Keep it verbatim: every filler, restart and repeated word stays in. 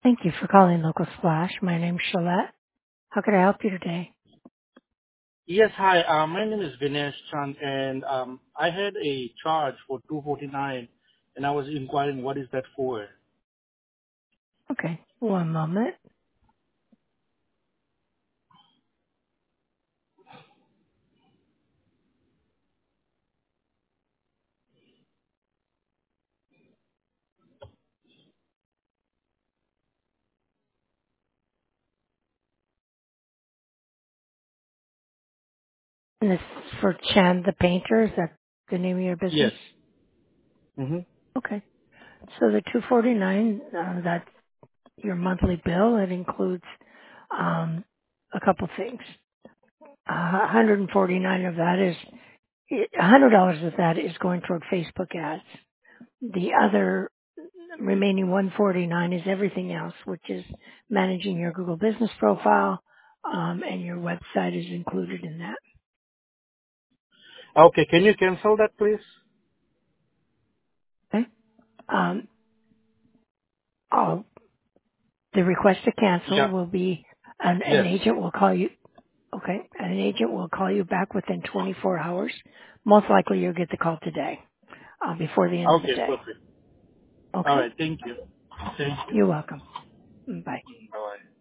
Thank you for calling Local Splash. My name's Shalette. How can I help you today? Yes, hi. Uh, my name is Vinesh Chand, and um, I had a charge for two forty-nine, and I was inquiring what is that for. Okay, one moment. And this is for Chan the Painter. Is that the name of your Yes. business? Mm-hmm. Okay. So the two forty-nine, uh, that's your monthly bill. It includes um, a couple things. Uh, one hundred forty-nine of that is one hundred dollars of that is going toward Facebook ads. The other remaining one forty-nine is everything else, which is managing your Google business profile, um, and your website is included in that. Okay, can you cancel that, please? Okay. Um, oh, the request to cancel Yeah. will be an, an Yes. agent will call you. Okay, an agent will call you back within twenty-four hours. Most likely, you'll get the call today, uh, before the end of the Okay, day. perfect. All Okay, right, thank you. Thank you. you're welcome. Bye. Bye.